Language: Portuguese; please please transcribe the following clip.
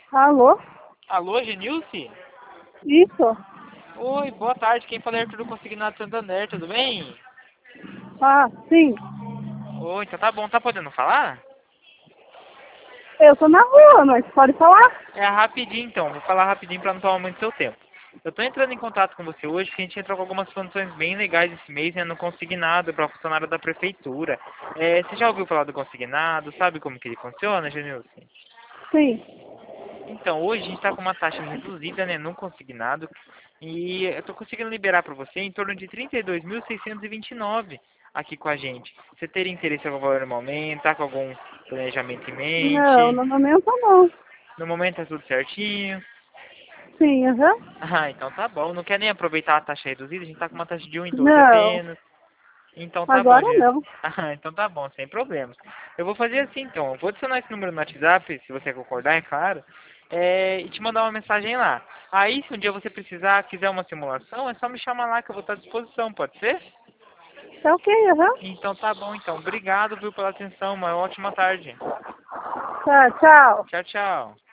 Alô? Alô, Genilce? Isso? Oi, boa tarde. Quem fala é Arthur do Consignado Santander, tudo bem? Ah, sim. Oi, então tá bom, tá podendo falar? Eu tô na rua, mas pode falar? É rapidinho então, vou falar rapidinho pra não tomar muito seu tempo. Eu tô entrando em contato com você hoje porque a gente entrou com algumas condições bem legais esse mês, né, no Consignado para funcionário da prefeitura. Você já ouviu falar do Consignado? Sabe como que ele funciona, Genilce? Sim. Então, hoje a gente está com uma taxa reduzida, né, no consignado, e eu estou conseguindo liberar para você em torno de 32.629 aqui com a gente. Você teria interesse em algum valor no momento? Está com algum planejamento em Não, mente? no momento não. No momento é tudo certinho? Sim, aham. Ah, então tá bom. Não quer nem aproveitar a taxa reduzida? A gente está com uma taxa de 1,12 Não, apenas. Então tá bom, agora gente. não. Ah, então tá bom, sem problemas. Eu vou fazer assim então, eu vou adicionar esse número no WhatsApp, se você concordar, é claro, e te mandar uma mensagem lá. Aí, se um dia você precisar, quiser uma simulação, é só me chamar lá que eu vou estar à disposição, pode ser? Tá ok, aham. Então tá bom, então. Obrigado, viu, pela atenção, uma ótima tarde. Tá, tchau. Tchau, tchau.